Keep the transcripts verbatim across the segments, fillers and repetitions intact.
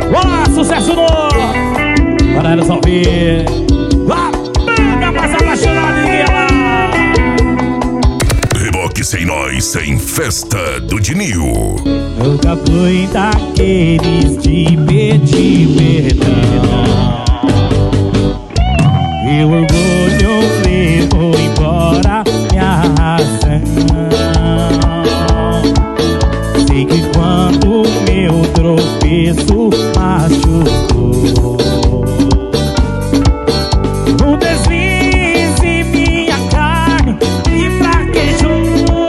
Olá, sucesso no para eles ouvir a banda mais apaixonada de ela. Reboque sem nós, sem festa do Dinil. Nunca fui daqueles de pedir perdão. E o orgulho levou embora minha razão. Sei que quando meu tropeço machucou, um deslize minha carne me fraquejou.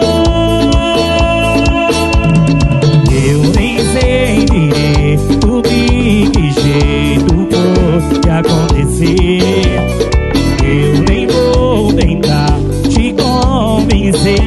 Eu nem sei direito de que jeito foi acontecer. Eu nem vou tentar te convencer.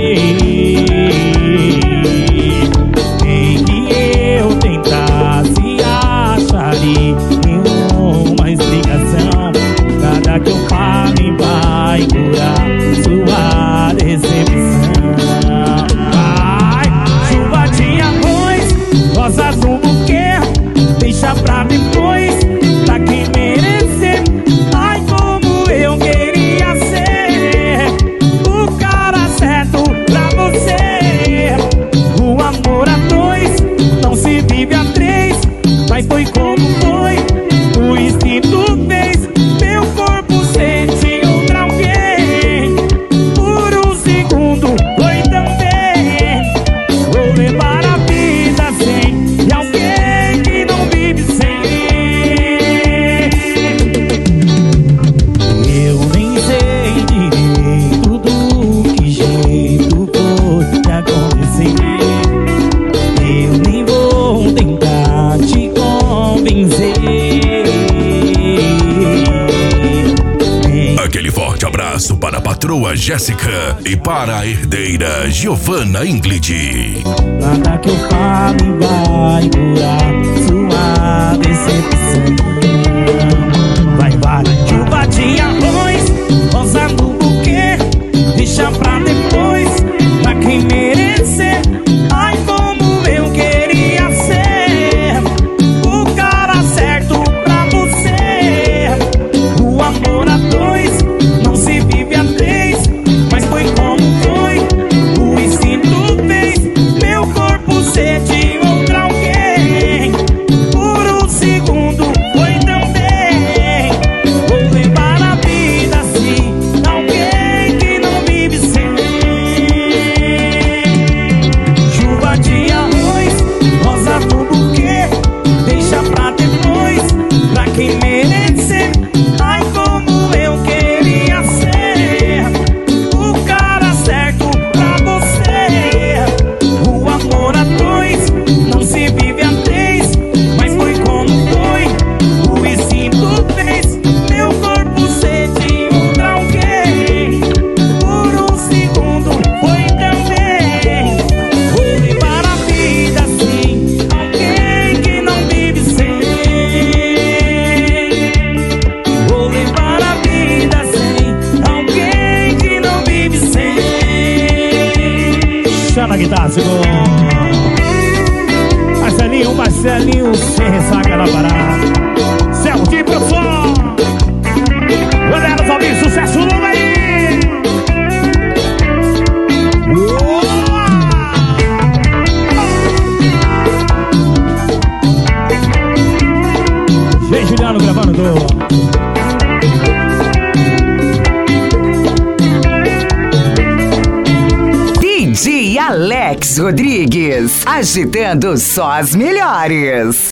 Nem que eu tentasse achar nenhuma explicação. Nada que eu fale vai curar sua decepção. Ai, chuva de arroz, rosas no buquê, deixa pra depois, pra quem merecer. Ai, como eu queria ser o cara certo pra você. O amor a dois não se vive a três, mas foi como foi, o instinto fez meu corpo sentir outra alguém. Por um segundo foi também. Vou levar a vida sem de alguém que não vive sem. Eu nem sei direito do que jeito foi acontecer. Eu nem vou tentar te convencer. Aquele forte abraço para a patroa Jéssica e para a herdeira Giovanna Ingrid. Nada que eu fale vai curar sua decepção. Vai, vai, chuva de arroz, rosa no buquê, deixa pra depois, pra quem merecer. Ai, como eu queria ser o cara certo pra você. O amor a dois não se vive a três, mas foi como foi, o instinto fez meu corpo ser de outra alguém. Por um segundo foi também. Vou levar a vida assim, alguém que não vive sem. Chuva de arroz, rosa no buquê, deixa pra depois, pra quem merecer. Ai, como eu queria ser o cara certo pra você. O amor a dois não se vive a três, mas foi como foi, o instinto fez meu corpo ser de outra alguém. Por um segundo foi também. Vou levar a vida assim, alguém que não vive sem. Vou levar a vida sem alguém que não vive sem. Chama a guitarra, segundo. Marcelinho, Marcelinho, sem ressaca na parada. Céu de produção. Galera, sobe sucesso no aí. Gente, Juliano gravando do D J Alex Rodrigues, agitando só as melhores.